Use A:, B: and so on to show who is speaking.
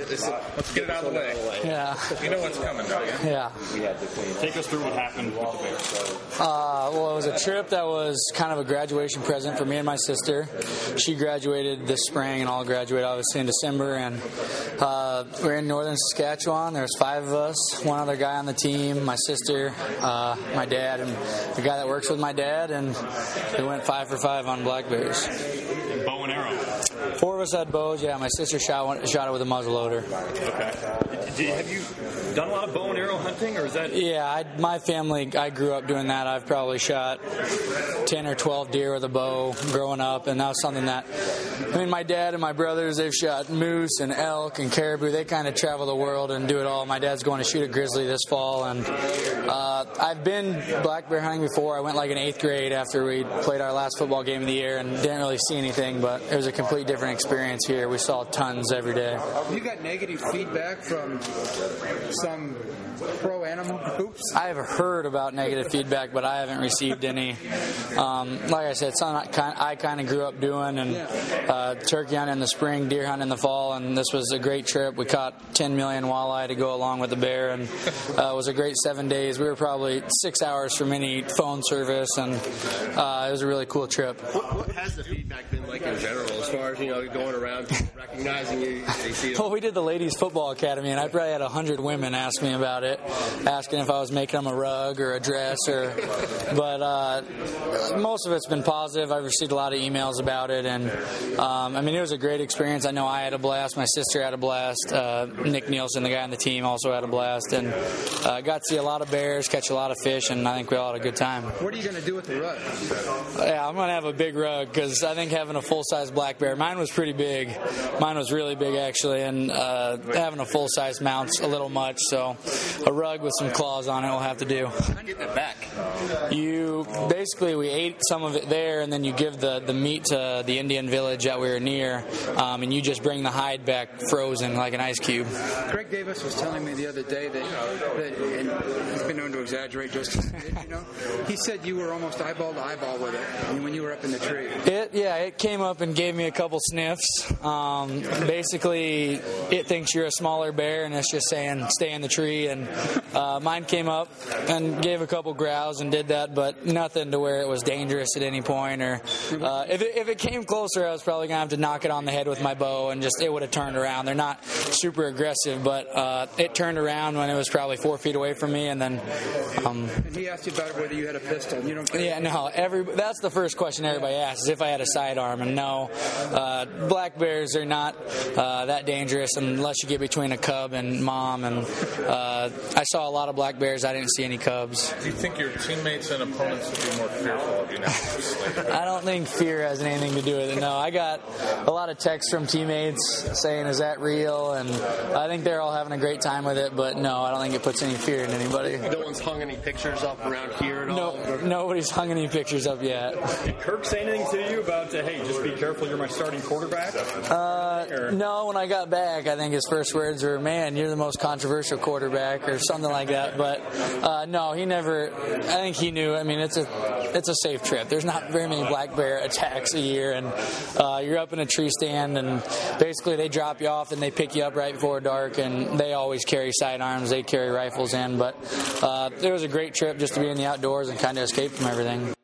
A: Let's get it out of the way.
B: Yeah.
A: You know what's coming, don't you?
B: Yeah.
C: Take us through what happened with the Bears.
B: Well, it was a trip that was kind of a graduation present for me and my sister. She graduated this spring, and I'll graduate obviously in December. And we're in northern Saskatchewan. There's 5 of us, one other guy on the team, my sister, my dad, and the guy that works with my dad. And we went 5 for 5 on black bears.
C: Bow and arrow.
B: 4 of us had bows. Yeah, my sister shot it with a muzzleloader.
C: Okay. Have you done a lot of bow and arrow hunting, or is that?
B: Yeah, my family, I grew up doing that. I've probably shot 10 or 12 deer with a bow growing up, and that was something that, my dad and my brothers, they've shot moose and elk and caribou. They kind of travel the world and do it all. My dad's going to shoot a grizzly this fall, and I've been black bear hunting before. I went like in 8th grade after we played our last football game of the year and didn't really see anything, but it was a complete different experience here. We saw tons every day.
D: You got negative feedback from some pro animal groups?
B: I've heard about negative feedback, but I haven't received any. Like I said, it's something I kind of grew up doing, and turkey hunting in the spring, deer hunting in the fall, and this was a great trip. We caught 10 million walleye to go along with the bear, and it was a great 7 days. We were probably 6 hours from any phone service, and it was a really cool trip.
E: What has the feedback been like in general, as far as going around, people recognizing you? They see
B: Well, we did the ladies football academy, and I probably had 100 women ask me about it, asking if I was making them a rug or a dress, but most of it's been positive. I've received a lot of emails about it, and it was a great experience. I know I had a blast. My sister had a blast. Nick Nielsen, the guy on the team, also had a blast, and got to see a lot of bears, catch a lot of fish, and I think we all had a good time.
D: What are you going to do with the rug?
B: Yeah, I'm going to have a big rug, because I think having a full-size black bear, mine was pretty big. Mine was really big, actually, and having a full-size mount's a little much, so a rug with some claws on it will have to do.
E: How do you get that back?
B: We ate some of it there, and then you give the meat to the Indian village that we were near, and you just bring the hide back frozen like an ice cube.
D: Greg Davis was telling me the other day that and he's been known to exaggerate just a bit, he said you were almost eyeball to eyeball with it when you were up in the tree.
B: It came up and gave me a couple sniffs. Basically, it thinks you're a smaller bear, and it's just saying stay in the tree, and mine came up and gave a couple growls and did that, but nothing to where it was dangerous at any point. Or if it came closer, I was probably going to have to knock it on the head with my bow, and it would have turned around. They're not super aggressive, but it turned around when it was probably 4 feet away from me, and then...
D: and he asked you about whether you had a pistol. You don't.
B: Yeah, no. That's the first question everybody asks, is if I had a sidearm, and no. Black bears are not that dangerous unless you get between a cub and mom, and I saw a lot of black bears. I didn't see any cubs.
A: Do you think your teammates and opponents would be more fearful of you now?
B: I don't think fear has anything to do with it. No, I got a lot of texts from teammates saying, is that real? And I think they're all having a great time with it, but no, I don't think it puts any fear in anybody.
E: No one's hung any pictures up around here at all?
B: No, nobody's hung any pictures up yet.
C: Did Kirk say anything to you about, hey, just be careful, you're my starting quarterback?
B: No, when I got back, I think his first words were, man, you're the most controversial quarterback, or something like that. But no, he never, I think he knew. It's a safe trip. There's not very many black bear attacks a year, and you're up in a tree stand, and basically they drop you off and they pick you up right before dark, and they always carry sidearms. They carry rifles in, but it was a great trip just to be in the outdoors and kind of escape from everything.